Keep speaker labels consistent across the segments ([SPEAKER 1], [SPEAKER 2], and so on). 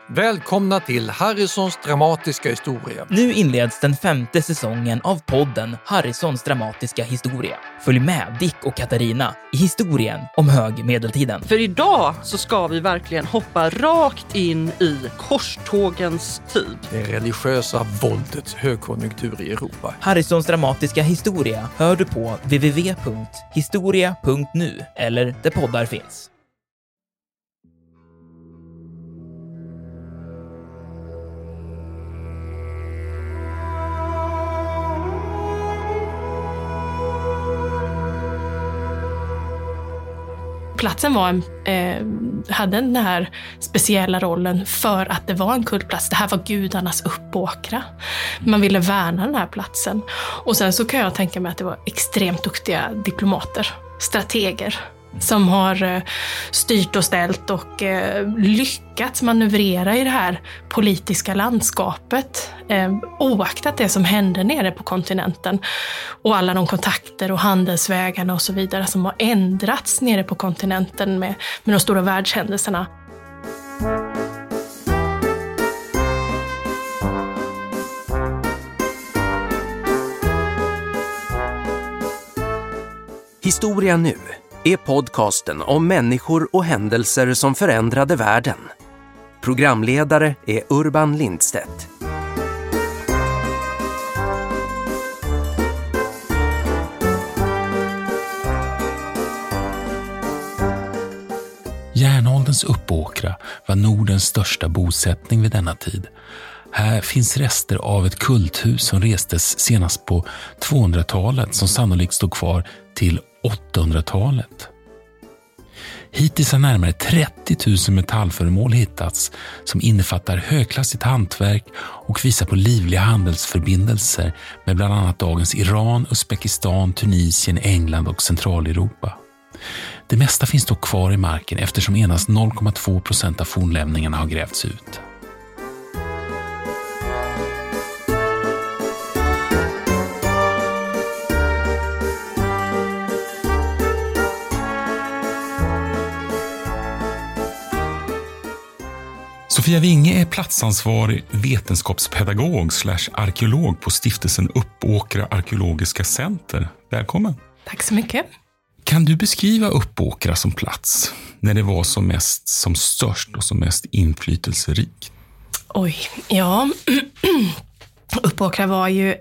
[SPEAKER 1] Välkomna till Harrisons dramatiska historia.
[SPEAKER 2] Nu inleds den 5:e säsongen av podden Harrisons dramatiska historia. Följ med Dick och Katarina i historien om högmedeltiden.
[SPEAKER 3] För idag så ska vi verkligen hoppa rakt in i korstågens tid.
[SPEAKER 1] Det religiösa våldets högkonjunktur i Europa.
[SPEAKER 2] Harrisons dramatiska historia hör du på www.historia.nu eller där poddar finns.
[SPEAKER 4] Platsen hade den här speciella rollen för att det var en kultplats. Det här var gudarnas uppåkra. Man ville värna den här platsen. Och sen så kan jag tänka mig att det var extremt duktiga diplomater, strateger, som har styrt och ställt och lyckats manövrera i det här politiska landskapet oaktat det som hände nere på kontinenten och alla de kontakter och handelsvägarna och så vidare som har ändrats nere på kontinenten med de stora världshändelserna.
[SPEAKER 5] Historia nu är podcasten om människor och händelser som förändrade världen. Programledare är Urban Lindstedt.
[SPEAKER 6] Järnålderns Uppåkra var Nordens största bosättning vid denna tid. Här finns rester av ett kulthus som restes senast på 200-talet som sannolikt stod kvar till 800-talet. Hittills har närmare 30 000 metallföremål hittats som innefattar högklassigt hantverk och visar på livliga handelsförbindelser med bland annat dagens Iran, Uzbekistan, Tunisien, England och Centraleuropa. Det mesta finns dock kvar i marken eftersom endast 0,2% av fornlämningarna har grävts ut. Sofia Winge är platsansvarig vetenskapspedagog /arkeolog på stiftelsen Uppåkra arkeologiska center. Välkommen.
[SPEAKER 4] Tack så mycket.
[SPEAKER 6] Kan du beskriva Uppåkra som plats när det var som mest som störst och som mest inflytelserikt?
[SPEAKER 4] Oj, ja. Uppåkra var ju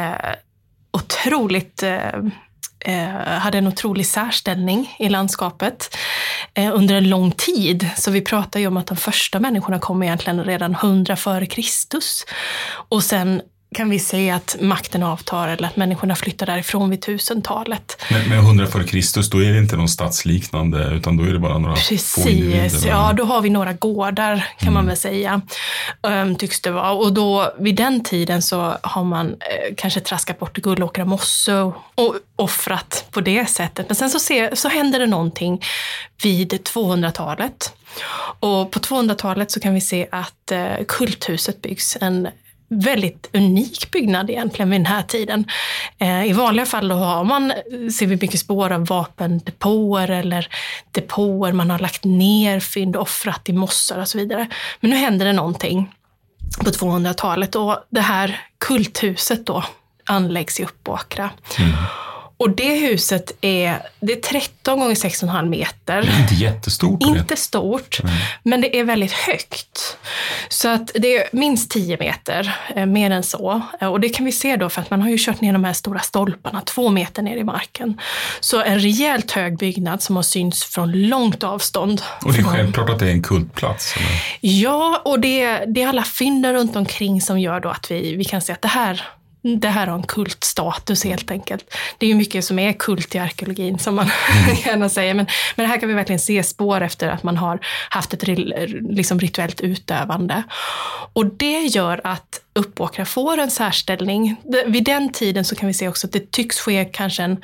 [SPEAKER 4] hade en otrolig särställning i landskapet under en lång tid. Så vi pratar ju om att de första människorna kom egentligen redan 100 före Kristus. Och sen kan vi säga att makten avtar eller att människorna flyttar därifrån vid 1000-talet.
[SPEAKER 6] Men 100 före Kristus, då är det inte någon stadsliknande utan då är det bara några få individer.
[SPEAKER 4] Precis, ja då har vi några gårdar kan man väl säga, tycks det vara. Och då vid den tiden så har man kanske traskat bort Gullåkra mosse och offrat på det sättet. Men sen så händer det någonting vid 200-talet. Och på 200-talet så kan vi se att kulthuset byggs, en väldigt unik byggnad egentligen vid den här tiden. I vanliga fall då ser vi mycket spår av vapendepåer eller depåer man har lagt ner fynd och offrat i mossar och så vidare. Men nu händer det någonting på 200-talet och det här kulthuset då anläggs i Uppåkra. Och det huset är 13 gånger 6,5 meter.
[SPEAKER 6] Det är inte jättestort.
[SPEAKER 4] Inte stort, men det är väldigt högt. Så att det är minst 10 meter, mer än så. Och det kan vi se då för att man har ju kört ner de här stora stolparna 2 meter ner i marken. Så en rejält hög byggnad som har syns från långt avstånd.
[SPEAKER 6] Och det är självklart att det är en kultplats? Eller?
[SPEAKER 4] Ja, och det är alla fynden runt omkring som gör då att vi kan se att det här har en kultstatus helt enkelt. Det är ju mycket som är kult i arkeologin som man gärna säger. Men det här kan vi verkligen se spår efter att man har haft ett liksom rituellt utövande. Och det gör att Uppåkra får en särställning. Vid den tiden så kan vi se också att det tycks ske kanske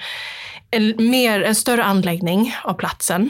[SPEAKER 4] en större anläggning av platsen.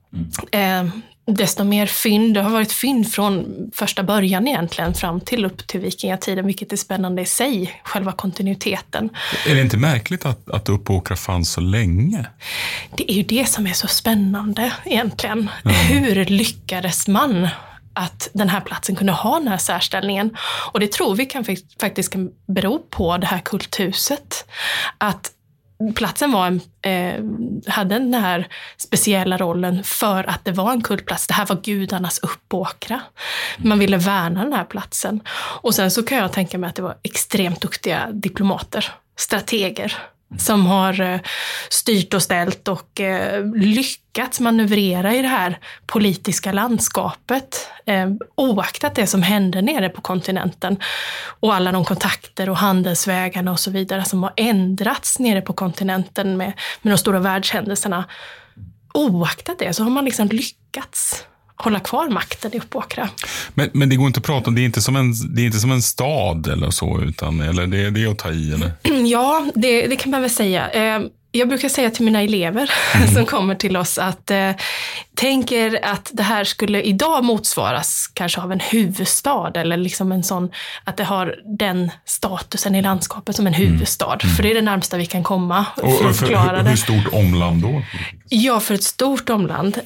[SPEAKER 4] Desto mer fynd. Det har varit fynd från första början egentligen fram till upp till vikingatiden, vilket är spännande i sig, själva kontinuiteten.
[SPEAKER 6] Är det inte märkligt att Uppåkra fanns så länge?
[SPEAKER 4] Det är ju det som är så spännande egentligen. Hur lyckades man att den här platsen kunde ha den här särställningen. Och det tror vi faktiskt kan bero på det här kulthuset. Att platsen var hade den här speciella rollen för att det var en kultplats. Det här var gudarnas uppåkra. Man ville värna den här platsen. Och sen så kan jag tänka mig att det var extremt duktiga diplomater, strateger, som har styrt och ställt och lyckats manövrera i det här politiska landskapet, oaktat det som hände nere på kontinenten och alla de kontakter och handelsvägarna och så vidare som har ändrats nere på kontinenten med de stora världshändelserna. Oaktat det så har man liksom lyckats hålla kvar makten i Uppåkra.
[SPEAKER 6] Men det går inte att prata om, det är inte som en stad eller så, utan eller det är att ta i, eller?
[SPEAKER 4] Ja, det kan man väl säga. Jag brukar säga till mina elever som kommer till oss att tänker att det här skulle idag motsvaras kanske av en huvudstad eller liksom en sån, att det har den statusen i landskapet som en huvudstad. För det är det närmsta vi kan komma för att förklara det.
[SPEAKER 6] Hur stort omland då?
[SPEAKER 4] Ja, för ett stort omland.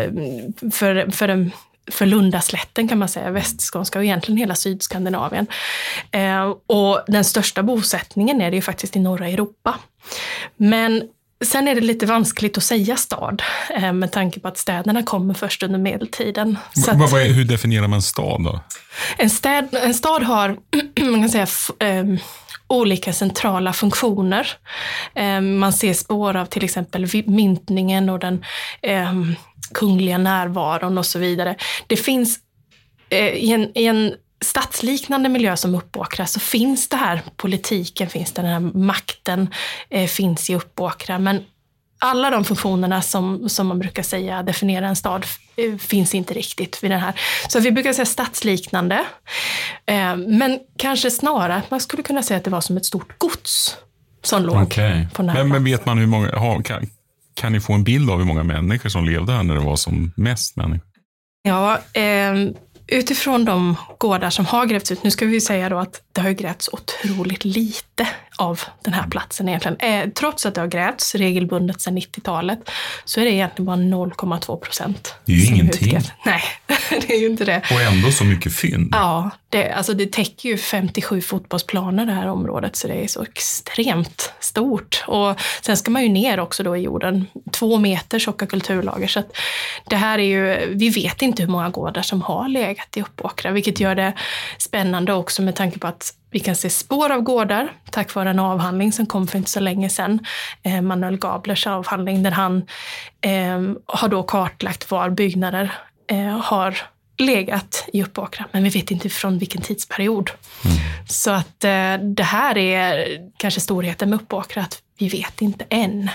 [SPEAKER 4] För Lundaslätten kan man säga, västskånska och egentligen hela Sydskandinavien. Och den största bosättningen är det ju faktiskt i norra Europa. Men sen är det lite vanskligt att säga stad med tanke på att städerna kommer först under medeltiden.
[SPEAKER 6] Hur definierar man stad då?
[SPEAKER 4] En stad har, man kan säga, olika centrala funktioner. Man ser spår av till exempel myntningen och den kungliga närvaron och så vidare. Det finns i en stadsliknande miljö som Uppåkra så finns det här politiken, finns den här makten, finns i Uppåkra. Men alla de funktionerna som man brukar säga definiera en stad finns inte riktigt vid den här. Så vi brukar säga stadsliknande. Men kanske snarare att man skulle kunna säga att det var som ett stort gods som låg på den här. Men
[SPEAKER 6] vet man hur många, kan ni få en bild av hur många människor som levde här när det var som mest människor?
[SPEAKER 4] Ja, utifrån de gårdar som har grävts ut, nu ska vi säga då att det har grävts otroligt lite av den här platsen egentligen. Trots att det har grävts regelbundet sedan 90-talet så är det egentligen bara 0,2%.
[SPEAKER 6] Det är ju ingenting.
[SPEAKER 4] Nej, det är ju inte det.
[SPEAKER 6] Och ändå så mycket fynd.
[SPEAKER 4] Ja, det täcker ju 57 fotbollsplaner det här området, så det är så extremt stort. Och sen ska man ju ner också då i jorden, 2 meter tjocka kulturlager. Så att det här är ju, vi vet inte hur många gårdar som har legat i Uppåkra, vilket gör det spännande också med tanke på att vi kan se spår av gårdar tack vare en avhandling som kom för inte så länge sedan. Manuel Gablers avhandling där han har då kartlagt var byggnader har legat i Uppåkra. Men vi vet inte från vilken tidsperiod. Så att det här är kanske storheten med Uppåkra, att vi vet inte än.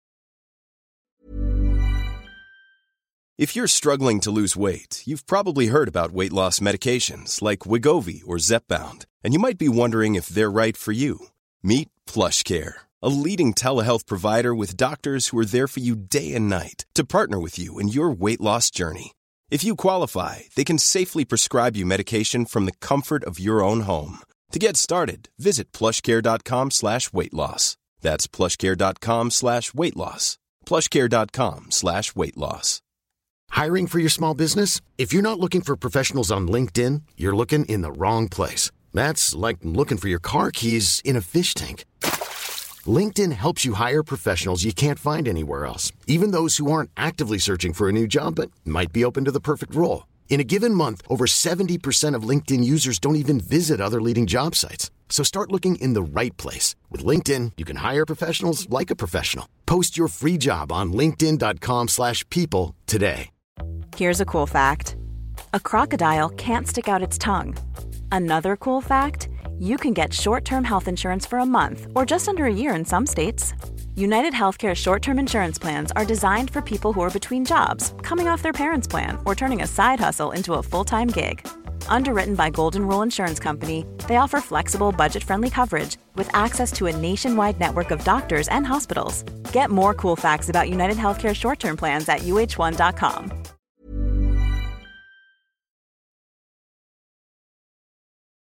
[SPEAKER 7] If you're struggling to lose weight, you've probably heard about weight loss medications like Wegovy or Zepbound, and you might be wondering if they're right for you. Meet PlushCare, a leading telehealth provider with doctors who are there for you day and night to partner with you in your weight loss journey. If you qualify, they can safely prescribe you medication from the comfort of your own home. To get started, visit plushcare.com/weightloss. That's plushcare.com/weightloss. plushcare.com/weightloss.
[SPEAKER 8] Hiring for your small business? If you're not looking for professionals on LinkedIn, you're looking in the wrong place. That's like looking for your car keys in a fish tank. LinkedIn helps you hire professionals you can't find anywhere else, even those who aren't actively searching for a new job but might be open to the perfect role. In a given month, over 70% of LinkedIn users don't even visit other leading job sites. So start looking in the right place. With LinkedIn, you can hire professionals like a professional. Post your free job on linkedin.com/people today.
[SPEAKER 9] Here's a cool fact. A crocodile can't stick out its tongue. Another cool fact, you can get short-term health insurance for a month or just under a year in some states. United Healthcare short-term insurance plans are designed for people who are between jobs, coming off their parents' plan, or turning a side hustle into a full-time gig. Underwritten by Golden Rule Insurance Company, they offer flexible, budget-friendly coverage with access to a nationwide network of doctors and hospitals. Get more cool facts about United Healthcare short-term plans at uh1.com.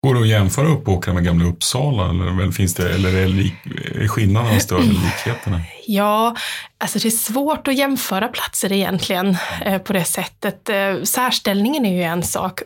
[SPEAKER 6] Går det att jämföra Uppåkra med Gamla Uppsala? Eller finns det, eller är skillnaderna större än likheterna?
[SPEAKER 4] Ja, alltså det är svårt att jämföra platser egentligen på det sättet. Särställningen är ju en sak.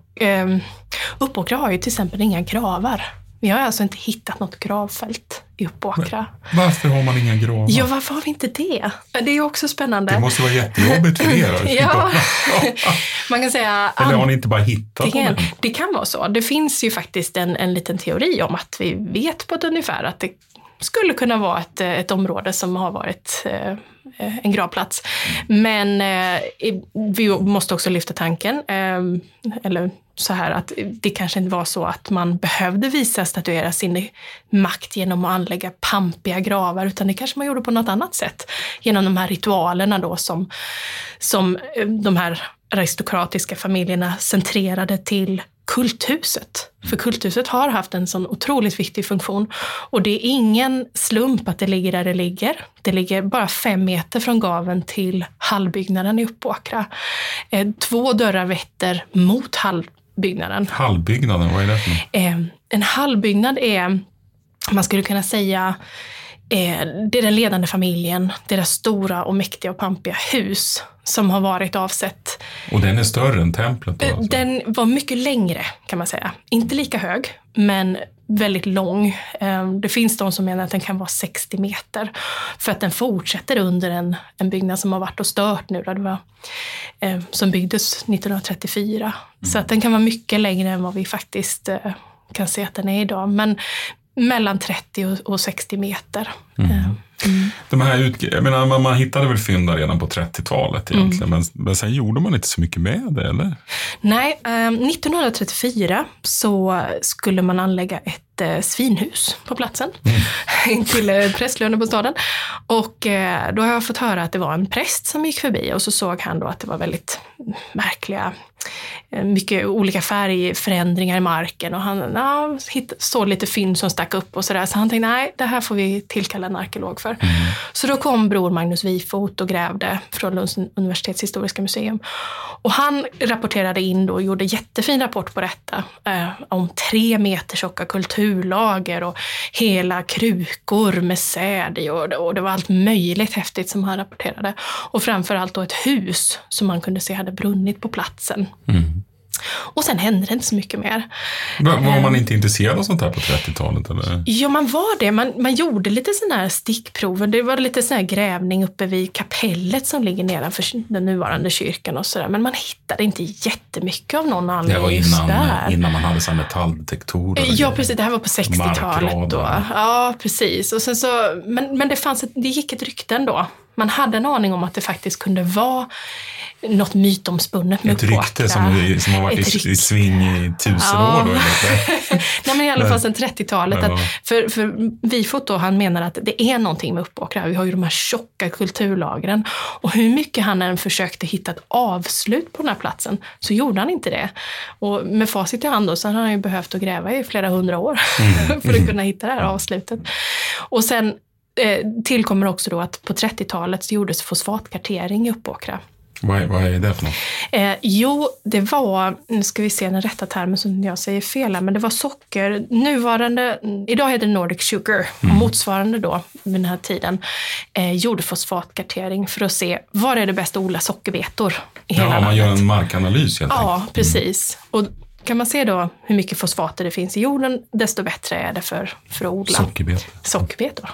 [SPEAKER 4] Uppåkra har ju till exempel inga gravar. Vi har alltså inte hittat något gravfält i Uppåkra.
[SPEAKER 6] Varför har man inga gravar?
[SPEAKER 4] Ja, varför har vi inte det? Det är ju också spännande.
[SPEAKER 6] Det måste vara jättejobbigt för er.
[SPEAKER 4] Ja, man kan säga...
[SPEAKER 6] Eller har ni inte bara hittat dem?
[SPEAKER 4] Det kan vara så. Det finns ju faktiskt en liten teori om att vi vet på ett ungefär att det skulle kunna vara ett område som har varit en gravplats. Men vi måste också lyfta tanken, eller så här, att det kanske inte var så att man behövde statuera sin makt genom att anlägga pampiga gravar, utan det kanske man gjorde på något annat sätt. Genom de här ritualerna då som de här aristokratiska familjerna centrerade till kulthuset. För kulthuset har haft en sån otroligt viktig funktion. Och det är ingen slump att det ligger där det ligger. Det ligger bara 5 meter från gaven till hallbyggnaden i Uppåkra. 2 dörrar vetter mot hallbyggnaden.
[SPEAKER 6] Hallbyggnaden, vad är det för något?
[SPEAKER 4] En hallbyggnad är, man skulle kunna säga, det är den ledande familjen, deras stora och mäktiga och pampiga hus som har varit avsett.
[SPEAKER 6] Och den är större än templet då? Alltså.
[SPEAKER 4] Den var mycket längre, kan man säga. Inte lika hög, men väldigt lång. Det finns de som menar att den kan vara 60 meter. För att den fortsätter under en byggnad som har varit och stört nu. Det var, som byggdes 1934. Så att den kan vara mycket längre än vad vi faktiskt kan se att den är idag. Men mellan 30 och 60 meter.
[SPEAKER 6] De här jag menar, man hittade väl fynd där redan på 30-talet egentligen, men sen gjorde man inte så mycket med det, eller?
[SPEAKER 4] Nej, 1934 så skulle man anlägga ett svinhus på platsen till prästlönen på staden. Och då har jag fått höra att det var en präst som gick förbi, och så såg han då att det var väldigt märkliga, mycket olika färgförändringar i marken, och han såg lite fynd som stack upp och sådär, så han tänkte, nej, det här får vi tillkalla en arkeolog för. Så då kom bror Magnus Wifot och grävde från Lunds universitets historiska museum, och han rapporterade in då och gjorde jättefin rapport på detta, om 3 meter tjocka kulturlager och hela krukor med säd i, och det var allt möjligt häftigt som han rapporterade, och framförallt då ett hus som man kunde se hade brunnit på platsen. Och sen hände det inte så mycket mer.
[SPEAKER 6] Var man inte intresserad av sånt här på 30-talet? Eller?
[SPEAKER 4] Ja, man var det. Man gjorde lite sådana här stickprover. Det var lite sån här grävning uppe vid kapellet som ligger nedanför den nuvarande kyrkan och sådär. Men man hittade inte jättemycket av någon anledning.
[SPEAKER 6] Det var innan man hade så metalldetektorer.
[SPEAKER 4] Ja, precis. Det här var på 60-talet då. Ja, precis. Och sen så, men det gick ett rykte ändå. Man hade en aning om att det faktiskt kunde vara något mytomspunnet med Uppåkra.
[SPEAKER 6] Ett rykte som har varit i sving i 1000 år då?
[SPEAKER 4] Nej, men i alla fall sedan 30-talet. För Wifot då, han menar att det är någonting med Uppåkra. Vi har ju de här tjocka kulturlagren. Och hur mycket han än försökte hitta ett avslut på den här platsen, så gjorde han inte det. Och med facit i hand då, så har han ju behövt att gräva i flera 100 år för att kunna hitta det här avslutet. Och sen tillkommer också då att på 30-talet så gjordes fosfatkartering i Uppåkra.
[SPEAKER 6] Vad är det för något?
[SPEAKER 4] Jo, det var, nu ska vi se den rätta termen som jag säger fel här, men det var socker. Idag heter det Nordic Sugar, motsvarande då vid den här tiden, gjorde fosfatkartering för att se var är det bäst att odla sockerbetor i hela landet.
[SPEAKER 6] Man gör en markanalys helt enkelt.
[SPEAKER 4] Ja, precis. Och kan man se då hur mycket fosfater det finns i jorden, desto bättre är det för att odla sockerbetor.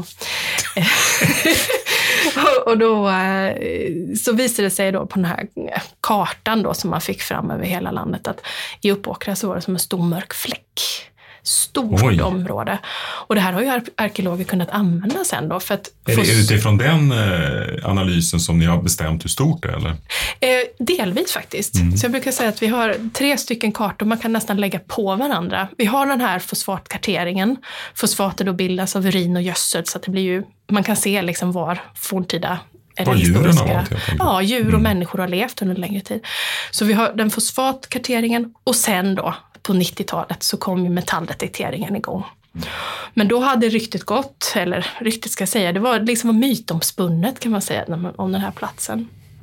[SPEAKER 4] Och då så visade det sig då på den här kartan då som man fick fram över hela landet att i Uppåkra så var det som en stor mörk fläck. Stort område. Och det här har ju arkeologer kunnat använda sen då. För att
[SPEAKER 6] är det utifrån den analysen som ni har bestämt hur stort det är, eller?
[SPEAKER 4] Delvis faktiskt. Så jag brukar säga att vi har 3 stycken kartor man kan nästan lägga på varandra. Vi har den här fosfatkarteringen. Fosfater då bildas av urin och gödsel, så att det blir ju, man kan se liksom var forntida eller historiska. Ja, djur och människor har levt under en längre tid. Så vi har den fosfatkarteringen, och sen då på 90-talet så kom ju metalldetekteringen igång. Men då hade ryktet gått, eller ryktet ska jag säga, det var liksom mytomspunnet kan man säga om den här platsen.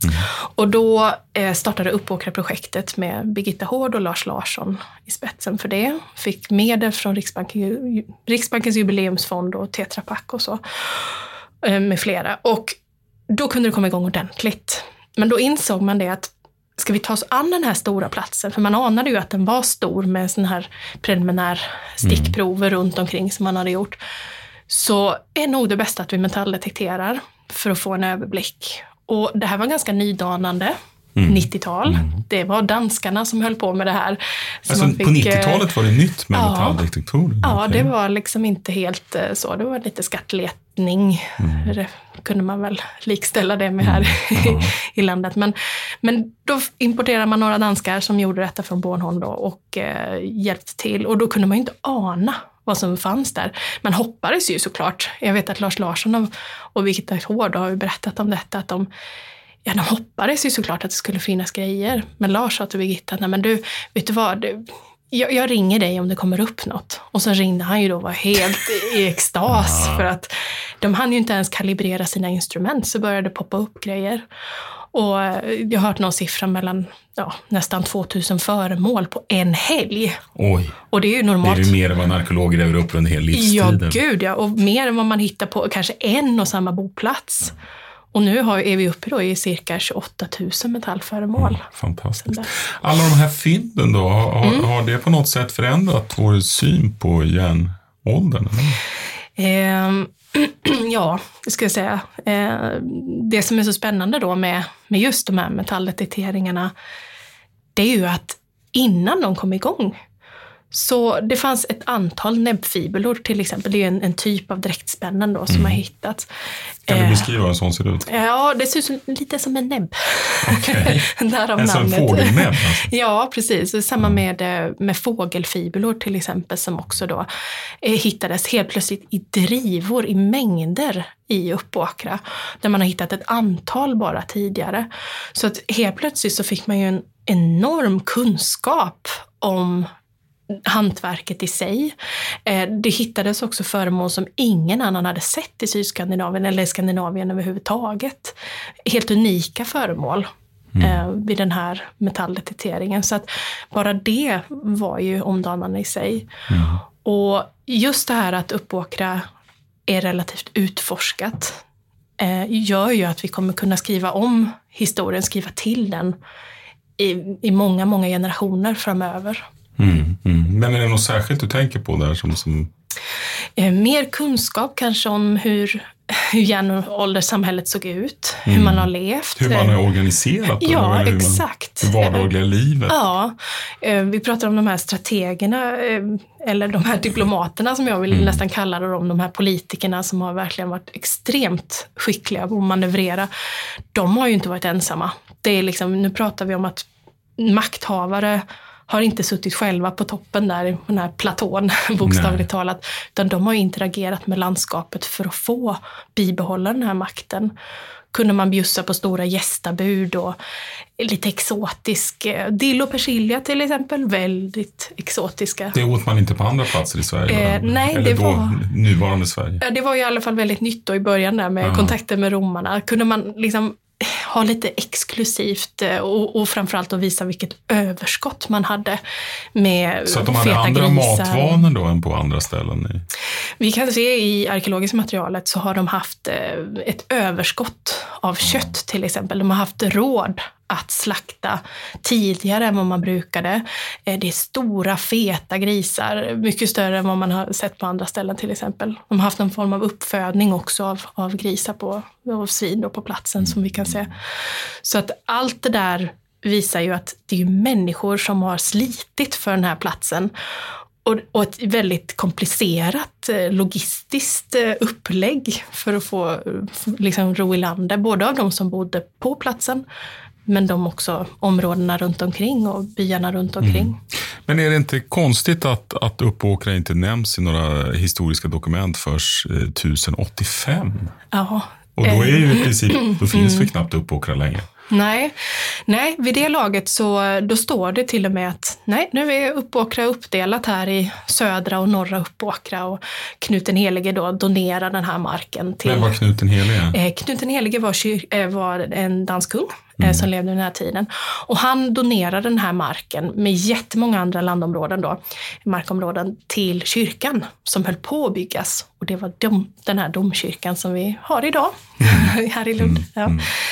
[SPEAKER 4] Och då startade Uppåkra-projektet med Birgitta Hård och Lars Larsson i spetsen för det. Fick medel från Riksbankens jubileumsfond och Tetra Pak och så med flera. Och då kunde det komma igång ordentligt. Men då insåg man det att ska vi ta oss an den här stora platsen? För man anade ju att den var stor med sån här preliminär stickprover runt omkring som man hade gjort. Så är nog det bästa att vi metalldetekterar för att få en överblick. Och det här var ganska nydanande. 90-tal. Det var danskarna som höll på med det här.
[SPEAKER 6] Alltså på 90-talet var det nytt med metalldetektorer? Ja,
[SPEAKER 4] det var liksom inte helt så. Det var lite skattletning. Det kunde man väl likställa det med här i landet. Men då importerade man några danskar som gjorde detta från Bornholm då och hjälpte till. Och då kunde man ju inte ana vad som fanns där. Man hoppades ju såklart. Jag vet att Lars Larsson och Birgitta Hård har ju berättat om detta, att de hoppades ju såklart att det skulle finnas grejer. Men Lars sa till Birgitta, nej men du, vet du vad, jag ringer dig om det kommer upp något. Och så ringde han ju då, var helt i extas för att de hann ju inte ens kalibrera sina instrument, så började det poppa upp grejer. Och jag har hört någon siffra mellan nästan 2000 föremål på en helg.
[SPEAKER 6] Oj.
[SPEAKER 4] Och det är ju normalt.
[SPEAKER 6] Det är ju mer än vad en arkeolog gräver upp under en hel livstid.
[SPEAKER 4] Ja, gud ja. Och mer än vad man hittar på kanske en och samma boplats. Och nu är vi uppe då i cirka 28 000 metallföremål.
[SPEAKER 6] Fantastiskt. Alla de här fynden då, har det på något sätt förändrat vår syn på järnåldern?
[SPEAKER 4] Ja, det ska jag säga. Det som är så spännande då med just de här metalldetekteringarna, det är ju att innan de kom igång, så det fanns ett antal näbbfibulor till exempel. Det är en typ av dräktspännen då som har hittats.
[SPEAKER 6] Kan du beskriva hur en sån ser ut?
[SPEAKER 4] Ja, det ser ut lite som en näbb.
[SPEAKER 6] Okej.
[SPEAKER 4] Därav
[SPEAKER 6] en sån fågelnäbb alltså. Ja,
[SPEAKER 4] precis. Samma med fågelfibulor till exempel, som också då hittades helt plötsligt i drivor, i mängder i Uppåkra. Där man har hittat ett antal bara tidigare. Så att helt plötsligt så fick man ju en enorm kunskap om hantverket i sig. Det hittades också föremål som ingen annan hade sett i Sydskandinavien eller i Skandinavien överhuvudtaget. Helt unika föremål vid den här metalldetekteringen. Så att bara det var ju omdanande i sig. Och just det här att Uppåkra är relativt utforskat gör ju att vi kommer kunna skriva om historien, skriva till den i många, många generationer framöver.
[SPEAKER 6] Men är det något särskilt du tänker på där som...
[SPEAKER 4] Mer kunskap kanske om hur järnålderssamhället såg ut, hur man har levt.
[SPEAKER 6] Hur man har organiserat det.
[SPEAKER 4] Ja, exakt.
[SPEAKER 6] Det vardagliga livet.
[SPEAKER 4] Ja, vi pratar om de här strategerna, eller de här diplomaterna som jag vill nästan kalla dem, de här politikerna som har verkligen varit extremt skickliga på att manövrera. De har ju inte varit ensamma. Det är liksom, nu pratar vi om att makthavare har inte suttit själva på toppen där, på den här platån, bokstavligt talat. Utan de har interagerat med landskapet för att få bibehålla den här makten. Kunde man bjussa på stora gästabud och lite exotisk, dill och persilja till exempel, väldigt exotiska.
[SPEAKER 6] Det åt man inte på andra platser i Sverige?
[SPEAKER 4] Nej,
[SPEAKER 6] eller det var nuvarande Sverige?
[SPEAKER 4] Det var i alla fall väldigt nytt då i början där med kontakter med romarna. Kunde man liksom ha lite exklusivt och framförallt att visa vilket överskott man hade med
[SPEAKER 6] så att de hade andra matvanor då än på andra ställen?
[SPEAKER 4] Vi kan se i arkeologiska materialet så har de haft ett överskott av kött till exempel. De har haft råd att slakta tidigare än vad man brukade. Det är stora, feta grisar, mycket större än vad man har sett på andra ställen till exempel. De har haft någon form av uppfödning också av grisar och svin på platsen som vi kan se. Så att allt det där visar ju att det är människor som har slitit för den här platsen. Och ett väldigt komplicerat logistiskt upplägg för att få liksom ro i landet. Både av de som bodde på platsen, men de också områdena runt omkring och byarna runt omkring.
[SPEAKER 6] Men är det inte konstigt att Uppåkra inte nämns i några historiska dokument först 1085?
[SPEAKER 4] Ja.
[SPEAKER 6] Och då är ju i princip, då finns det knappt Uppåkra längre.
[SPEAKER 4] Nej, vid det laget så då står det till och med att nu är Uppåkra uppdelat här i södra och norra Uppåkra och Knut den Helige då donerar den här marken till...
[SPEAKER 6] Men var Knut den Helige?
[SPEAKER 4] Knut den Helige var en dansk kung som levde i den här tiden. Och han donerade den här marken med jättemånga andra landområden då, markområden till kyrkan som höll på att byggas. Och det var den här domkyrkan som vi har idag här i Lund. Ja.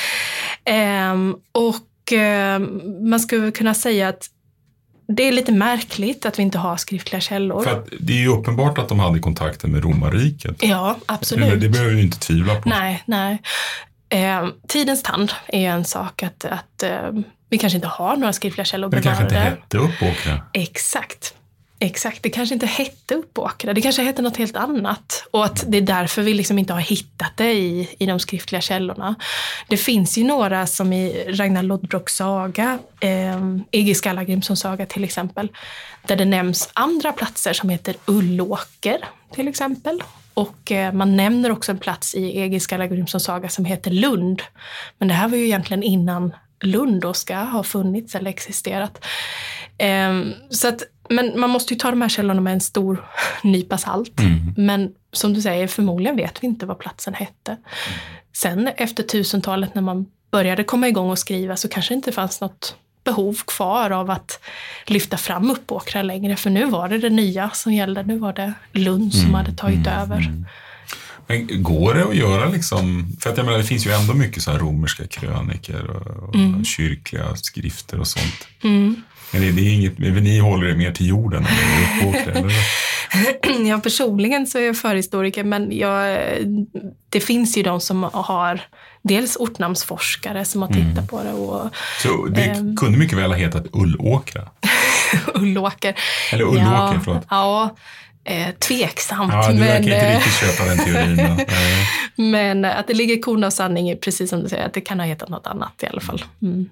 [SPEAKER 4] Man skulle kunna säga att det är lite märkligt att vi inte har skriftliga källor.
[SPEAKER 6] För att det är ju uppenbart att de hade kontakter med romarriket.
[SPEAKER 4] Ja, absolut.
[SPEAKER 6] Det behöver vi inte tvivla på.
[SPEAKER 4] Nej. Tidens tand är en sak att vi kanske inte har några skriftliga källor bevarade.
[SPEAKER 6] Det kanske inte hette Uppåkra.
[SPEAKER 4] Exakt, det kanske inte hette Uppåkra, det kanske hette något helt annat. Och att det är därför vi liksom inte har hittat det i de skriftliga källorna. Det finns ju några som i Ragnar Lodbroks saga, E.G. Skallagrimssons saga till exempel, där det nämns andra platser som heter Ullåker till exempel. Och man nämner också en plats i E.G. Skallagrimssons saga som heter Lund. Men det här var ju egentligen innan Lund då ska ha funnits eller existerat. Så att, men man måste ju ta de här källorna med en stor nypa salt. Men som du säger, förmodligen vet vi inte vad platsen hette. Sen efter 1000-talet när man började komma igång och skriva så kanske inte fanns något behov kvar av att lyfta fram Uppåkra längre. För nu var det nya som gällde. Nu var det Lund som hade tagit över.
[SPEAKER 6] Men går det att göra liksom... För att jag menar, det finns ju ändå mycket så här romerska kröniker och kyrkliga skrifter och sånt. Men det är inget... Ni håller det mer till jorden än Uppåkra, eller?
[SPEAKER 4] Ja, personligen så är jag förhistoriker, men det finns ju de som har dels ortnamnsforskare som har tittat på det. Och,
[SPEAKER 6] så det kunde mycket väl ha hetat Ullåkra?
[SPEAKER 4] Ullåker.
[SPEAKER 6] Eller Ullåker, förlåt.
[SPEAKER 4] Ja, tveksamt.
[SPEAKER 6] Ja, du verkar inte riktigt köpa den teorin.
[SPEAKER 4] Men att det ligger korn av sanning, precis som du säger, att det kan ha hetat något annat i alla fall.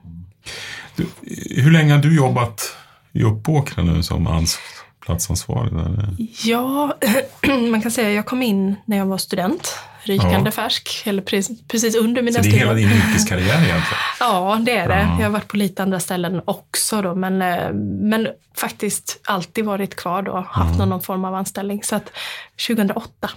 [SPEAKER 6] Hur länge har du jobbat i Uppåkra nu som platsansvarig där?
[SPEAKER 4] Ja, man kan säga att jag kom in när jag var student, rykande färsk, eller precis under mina studier.
[SPEAKER 6] Så det är hela din yrkeskarriär egentligen?
[SPEAKER 4] Ja, det är det. Jag har varit på lite andra ställen också då, men faktiskt alltid varit kvar då, haft någon form av anställning. Så att 2008.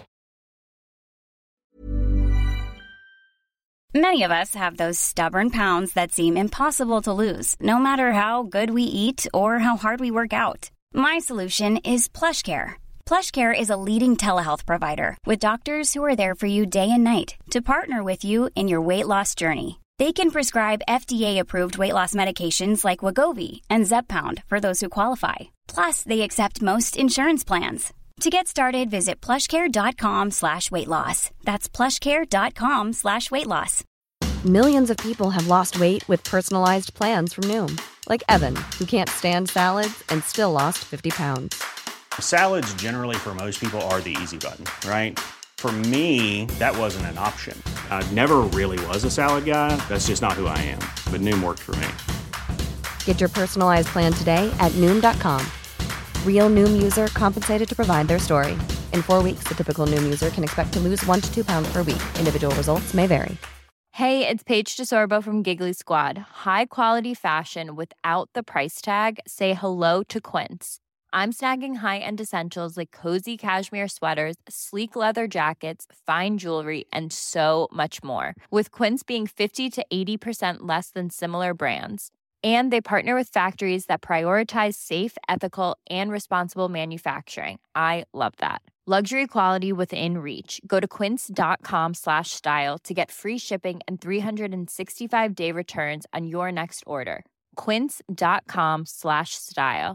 [SPEAKER 10] Many of us have those stubborn pounds that seem impossible to lose, no matter how good we eat or how hard we work out. My solution is PlushCare. PlushCare is a leading telehealth provider with doctors who are there for you day and night to partner with you in your weight loss journey. They can prescribe FDA-approved weight loss medications like Wegovy and Zepbound for those who qualify. Plus, they accept most insurance plans. To get started, visit plushcare.com/weightloss. That's plushcare.com/weightloss.
[SPEAKER 11] Millions of people have lost weight with personalized plans from Noom. Like Evan, who can't stand salads and still lost 50 pounds.
[SPEAKER 12] Salads generally for most people are the easy button, right? For me, that wasn't an option. I never really was a salad guy. That's just not who I am. But Noom worked for me.
[SPEAKER 11] Get your personalized plan today at Noom.com. Real Noom user compensated to provide their story. In 4 weeks, the typical Noom user can expect to lose 1 to 2 pounds per week. Individual results may vary.
[SPEAKER 13] Hey, it's Paige DeSorbo from Giggly Squad. High quality fashion without the price tag. Say hello to Quince. I'm snagging high-end essentials like cozy cashmere sweaters, sleek leather jackets, fine jewelry, and so much more. With Quince being 50 to 80% less than similar brands. And they partner with factories that prioritize safe, ethical, and responsible manufacturing. I love that. Luxury quality within reach. Go to quince.com/style to get free shipping and 365-day returns on your next order. Quince.com/style.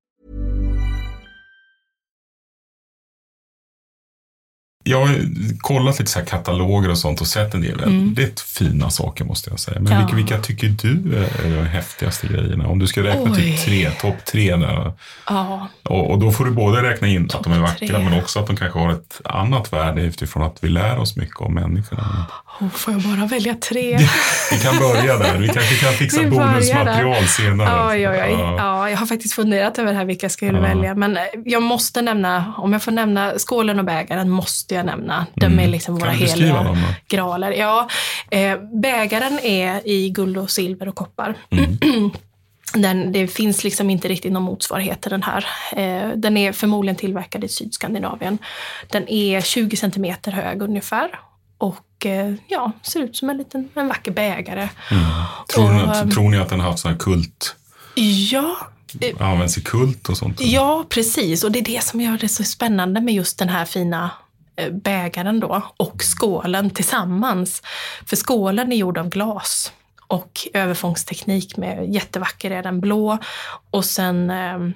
[SPEAKER 6] Jag har kollat lite så här kataloger och sånt och sett en del väldigt fina saker måste jag säga. Men vilka tycker du är de häftigaste grejerna? Om du ska räkna till topp 3 där.
[SPEAKER 4] Ja.
[SPEAKER 6] Och då får du både räkna in att de är vackra men också att de kanske har ett annat värde utifrån att vi lär oss mycket om människorna.
[SPEAKER 4] Får jag bara välja 3?
[SPEAKER 6] Vi kan börja där. Vi kanske kan fixa bonusmaterial senare.
[SPEAKER 4] Ja, jag har faktiskt funderat över det här vilka jag skulle välja. Men jag måste nämna, om jag får nämna skålen och bägaren måste måste jag nämna. De är liksom våra heliga graler. Ja, bägaren är i guld och silver och koppar. Det finns liksom inte riktigt någon motsvarighet till den här. Den är förmodligen tillverkad i Sydskandinavien. Den är 20 centimeter hög ungefär. Och ser ut som en vacker bägare.
[SPEAKER 14] Tror ni att den har haft sån här kult?
[SPEAKER 4] Ja.
[SPEAKER 14] Används i kult och sånt?
[SPEAKER 4] Ja, precis. Och det är det som gör det så spännande med just den här fina bägaren då. Och skålen tillsammans. För skålen är gjord av glas. Och överfångsteknik med jättevacker är den blå. Och sen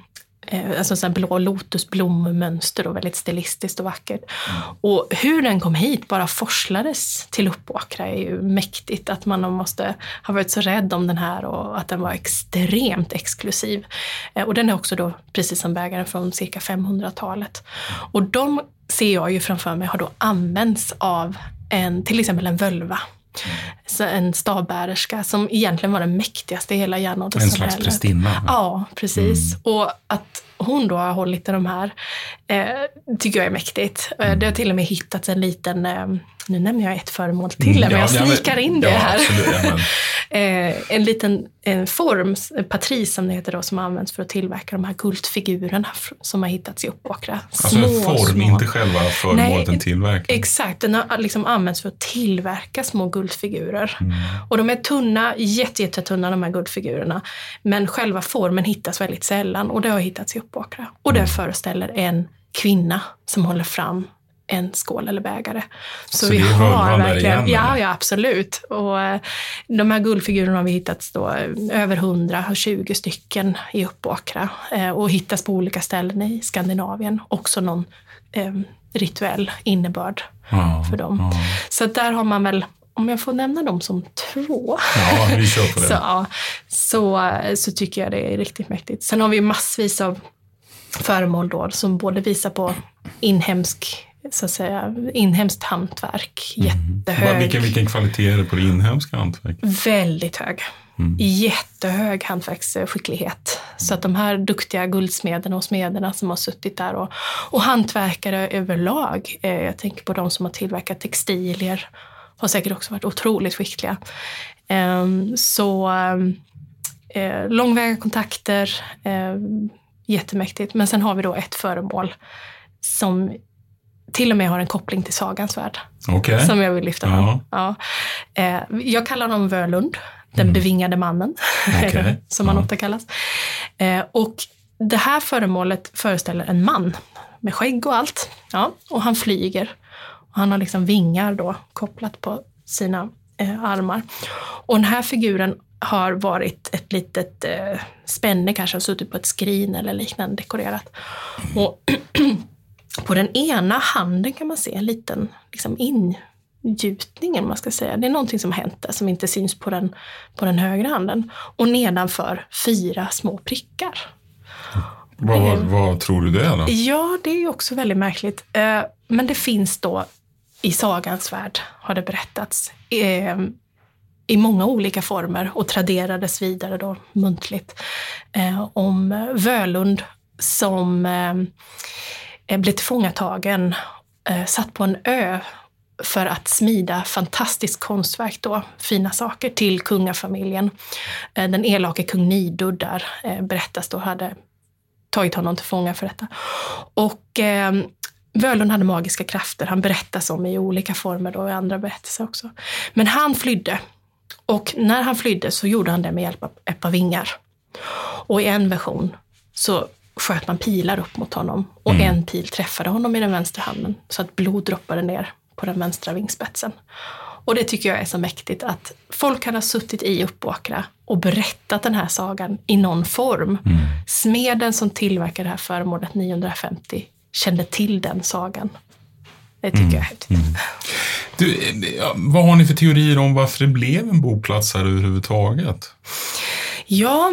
[SPEAKER 4] blå lotusblommönster och väldigt stilistiskt och vackert. Och hur den kom hit bara forslades till Uppåkra är ju mäktigt. Att man måste ha varit så rädd om den här och att den var extremt exklusiv. Och den är också då precis som bägaren från cirka 500-talet. Och de ser jag ju framför mig har då använts av till exempel en völva. Så en stavbärerska som egentligen var den mäktigaste i hela järnålderssamhället.
[SPEAKER 14] En slags prästinna.
[SPEAKER 4] Ja, precis. Och att hon då har hållit i de här tycker jag är mäktigt. Det har till och med hittats en liten, nu nämner jag ett föremål till, men jag snikar in det här. Absolut, en liten form, patris som det heter då, som används för att tillverka de här guldfigurerna som har hittats i Uppåkra.
[SPEAKER 14] Alltså en form, inte själva föremålet en tillverkning.
[SPEAKER 4] Exakt, den har liksom använts för att tillverka små guldfigurer. Och de är tunna, jättetunna de här guldfigurerna. Men själva formen hittas väldigt sällan och det har hittats i Uppåkra. Och det föreställer en kvinna som håller fram en skål eller bägare. Så vi har verkligen, ja absolut. Och de här guldfigurerna har vi hittats då över 120 stycken i Uppåkra och hittas på olika ställen i Skandinavien. Också någon rituell innebörd för dem. Så där har man väl, om jag får nämna dem som 2.
[SPEAKER 14] Ja, vi kör på det.
[SPEAKER 4] Så tycker jag det är riktigt mäktigt. Sen har vi massvis av föremål då som både visar på inhemskt hantverk. Jättehög.
[SPEAKER 14] Vilken kvalitet är det på det inhemska hantverk?
[SPEAKER 4] Väldigt hög. Jättehög hantverksskicklighet. Så att de här duktiga guldsmederna och smederna som har suttit där och hantverkare överlag, jag tänker på de som har tillverkat textilier, har säkert också varit otroligt skickliga. Långväga kontakter, jättemäktigt. Men sen har vi då ett föremål som till och med har en koppling till sagans värld.
[SPEAKER 14] Okay.
[SPEAKER 4] Som jag vill lyfta fram. Ja. Jag kallar honom Völund, den bevingade mannen, som han ofta kallas. Och det här föremålet föreställer en man med skägg och allt. Ja, och han flyger. Och han har liksom vingar då kopplat på sina armar. Och den här figuren har varit ett litet spänne, kanske har suttit på ett skrin eller liknande dekorerat. Och på den ena handen kan man se en liten liksom ingjutning, man ska säga. Det är någonting som har hänt där som inte syns på den högra handen. Och nedanför 4 små prickar.
[SPEAKER 14] Vad tror du det är då?
[SPEAKER 4] Ja, det är ju också väldigt märkligt. Men det finns då i sagans värld, har det berättats, i många olika former och traderades vidare då muntligt om Völund som blev tillfångatagen, satt på en ö för att smida fantastiskt konstverk då, fina saker till kungafamiljen. Den elake kung Nidud där berättas då hade tagit honom till fånga för detta. Och Völund hade magiska krafter, han berättas om i olika former då, i andra berättelser också. Men han flydde. Och när han flydde så gjorde han det med hjälp av ett par vingar. Och i en version så sköt man pilar upp mot honom. Och en pil träffade honom i den vänstra handen. Så att blod droppade ner på den vänstra vingspetsen. Och det tycker jag är så mäktigt att folk kan ha suttit i Uppåkra och berättat den här sagan i någon form. Smeden som tillverkade det här föremålet 950 kände till den sagan. Det tycker jag är häftigt.
[SPEAKER 14] Du, vad har ni för teorier om varför det blev en boplats här överhuvudtaget?
[SPEAKER 4] Ja,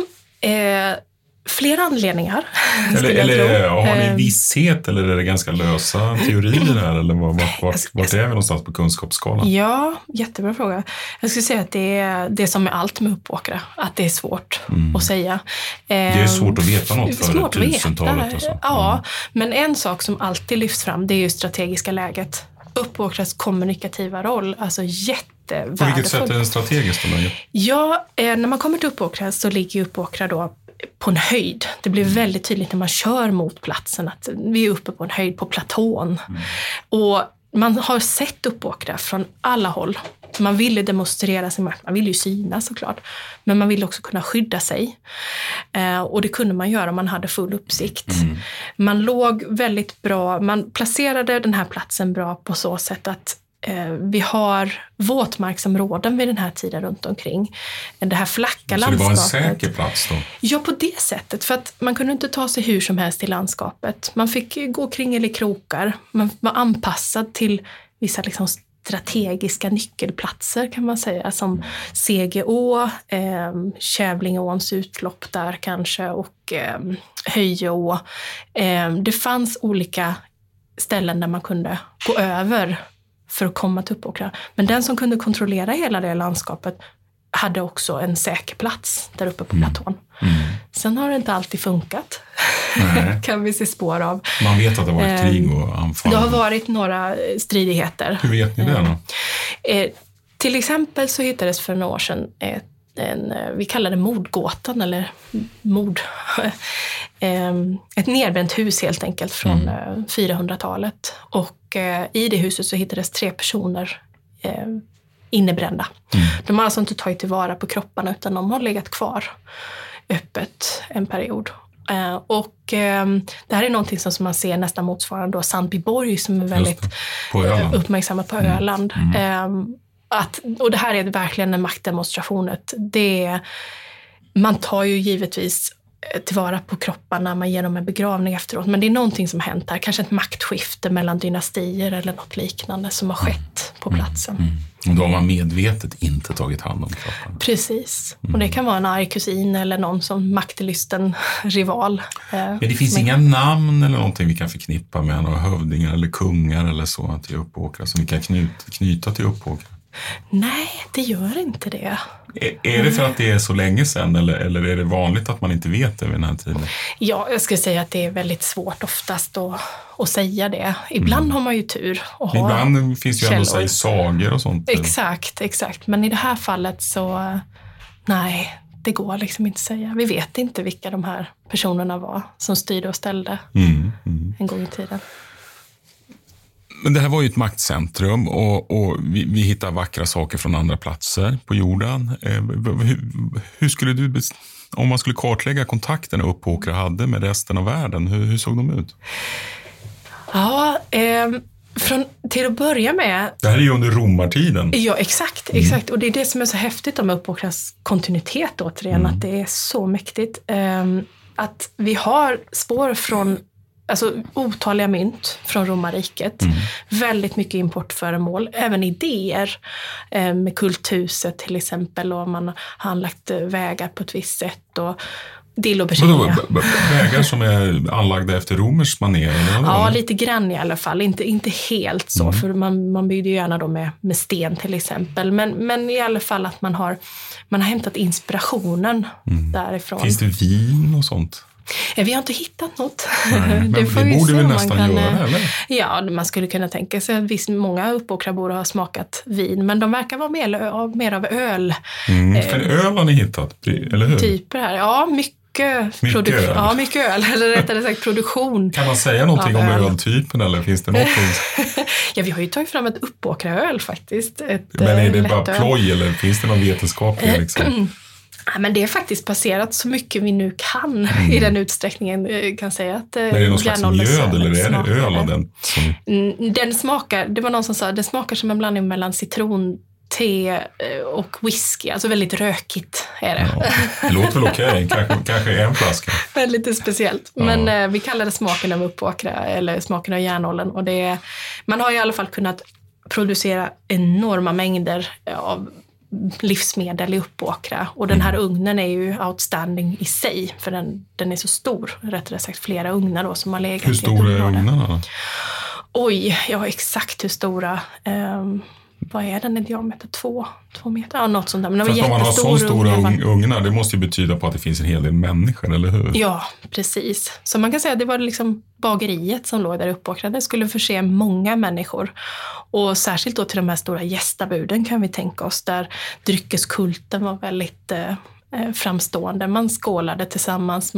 [SPEAKER 4] flera anledningar.
[SPEAKER 14] Eller har ni visshet eller är det ganska lösa teorier här? Eller vart är vi någonstans på kunskapsskalan?
[SPEAKER 4] Ja, jättebra fråga. Jag skulle säga att det är det som är allt med Uppåkra. Att det är svårt att säga.
[SPEAKER 14] Det är svårt att veta något för 1000-talet.
[SPEAKER 4] Ja, men en sak som alltid lyfts fram, det är ju strategiska läget Uppåkras kommunikativa roll, alltså jättevärdefull.
[SPEAKER 14] På vilket sätt är den strategiskt då?
[SPEAKER 4] Ja, när man kommer till Uppåkra så ligger Uppåkra då på en höjd. Det blir väldigt tydligt när man kör mot platsen att vi är uppe på en höjd på platån. Och man har sett Uppåkra från alla håll. Man ville demonstrera sin makt, man ville ju synas såklart. Men man ville också kunna skydda sig. Och det kunde man göra om man hade full uppsikt. Man låg väldigt bra, man placerade den här platsen bra på så sätt att vi har våtmarksområden vid den här tiden runt omkring. Det här flacka landskapet.
[SPEAKER 14] Så det var en säker plats då?
[SPEAKER 4] Ja, på det sättet. För att man kunde inte ta sig hur som helst i landskapet. Man fick gå kring i krokar. Man var anpassad till vissa liksom strategiska nyckelplatser kan man säga. Som Segeå, Kävlingeåns utlopp där kanske och Höjeå. Det fanns olika ställen där man kunde gå över för att komma till Uppåkra. Men den som kunde kontrollera hela det landskapet hade också en säker plats där uppe på platån. Sen har det inte alltid funkat. Kan vi se spår av.
[SPEAKER 14] Man vet att det har varit krig och anfall.
[SPEAKER 4] Det har varit några stridigheter.
[SPEAKER 14] Hur vet ni det då?
[SPEAKER 4] Till exempel så hittades för några år sedan vi kallar det mordgåtan eller mord. Ett nedbränt hus helt enkelt från 400-talet. Och i det huset så hittades 3 personer innebrända. De har alltså inte tagit tillvara på kropparna utan de har legat kvar öppet en period. Och det här är någonting som man ser nästan motsvarande då Sandbyborg som är väldigt uppmärksammat på Öland. Och det här är verkligen en maktdemonstration. Man tar ju givetvis tillvara på kropparna, man ger dem en begravning efteråt. Men det är någonting som har hänt här. Kanske ett maktskifte mellan dynastier eller något liknande som har skett på platsen.
[SPEAKER 14] Och då har man medvetet inte tagit hand om kropparna.
[SPEAKER 4] Precis. Och det kan vara en arg kusin eller någon som maktelysten rival.
[SPEAKER 14] Men det finns inga namn eller någonting vi kan förknippa med några hövdingar eller kungar eller så till Uppåkra som vi kan knyta till Uppåkra?
[SPEAKER 4] Nej, det gör inte det.
[SPEAKER 14] Är det för att det är så länge sedan eller är det vanligt att man inte vet det vid den här tiden?
[SPEAKER 4] Ja, jag skulle säga att det är väldigt svårt oftast att säga det. Ibland har man ju tur.
[SPEAKER 14] Ibland finns ju ändå i sagor och sånt.
[SPEAKER 4] Exakt. Men i det här fallet så, nej, det går liksom inte att säga. Vi vet inte vilka de här personerna var som styrde och ställde en gång i tiden.
[SPEAKER 14] Men det här var ju ett maktcentrum och vi hittar vackra saker från andra platser på jorden. Hur skulle du, om man skulle kartlägga kontakterna Uppåkra hade med resten av världen, hur såg de ut?
[SPEAKER 4] Ja, till att börja med...
[SPEAKER 14] Det här är ju under romartiden.
[SPEAKER 4] Ja, exakt. Och det är det som är så häftigt om Uppåkras kontinuitet återigen, att det är så mäktigt. Att vi har spår från otaliga mynt från romarriket. Väldigt mycket importföremål. Även idéer med kulthuset till exempel. Och man har anlagt vägar på ett visst sätt. Och
[SPEAKER 14] vägar som är anlagda efter romers manér?
[SPEAKER 4] Ja, lite grann i alla fall. Inte helt så. För man byggde ju gärna då med sten till exempel. Men i alla fall att man har hämtat inspirationen därifrån.
[SPEAKER 14] Finns det vin och sånt?
[SPEAKER 4] Vi har inte hittat något.
[SPEAKER 14] Det borde vi nästan göra, eller?
[SPEAKER 4] Ja, man skulle kunna tänka sig att många Uppåkrabor har smakat vin, men de verkar vara mer av öl.
[SPEAKER 14] För öl har ni hittat, eller hur?
[SPEAKER 4] Typer här. Ja, mycket öl. Ja, mycket öl, eller rättare sagt produktion.
[SPEAKER 14] Kan man säga någonting om öltypen, eller finns det någonting?
[SPEAKER 4] Ja, vi har ju tagit fram ett Uppåkraöl faktiskt.
[SPEAKER 14] Men är det bara ploj, eller finns det någon vetenskaplig liksom?
[SPEAKER 4] Ja, men det är faktiskt baserat så mycket vi nu kan i den utsträckningen kan säga att
[SPEAKER 14] men är det någon slags mjöd eller är det öl av den?
[SPEAKER 4] Den smakar, det var någon som sa, det smakar som en blandning mellan citron, te och whisky, alltså väldigt rökigt är det.
[SPEAKER 14] Ja, det låter väl okej, kanske en flaska.
[SPEAKER 4] Väldigt lite speciellt, men vi kallar det smaken av Uppåkra eller smaken av järnålen och man har i alla fall kunnat producera enorma mängder av livsmedel i Uppåkra och den här ugnen är ju outstanding i sig för den är så stor, rättare sagt flera ugnar då som har legat.
[SPEAKER 14] Hur stora är ugnarna då?
[SPEAKER 4] Oj, ja exakt hur stora vad är den i diameter? 2 meter? Ja, något sånt där. Men
[SPEAKER 14] för att om man har så stora ugnar, det måste ju betyda på att det finns en hel del människor, eller hur?
[SPEAKER 4] Ja, precis. Så man kan säga att det var liksom bageriet som låg där Uppåkra. Det skulle förse många människor. Och särskilt då till de här stora gästabuden kan vi tänka oss, där dryckeskulten var väldigt framstående. Man skålade tillsammans,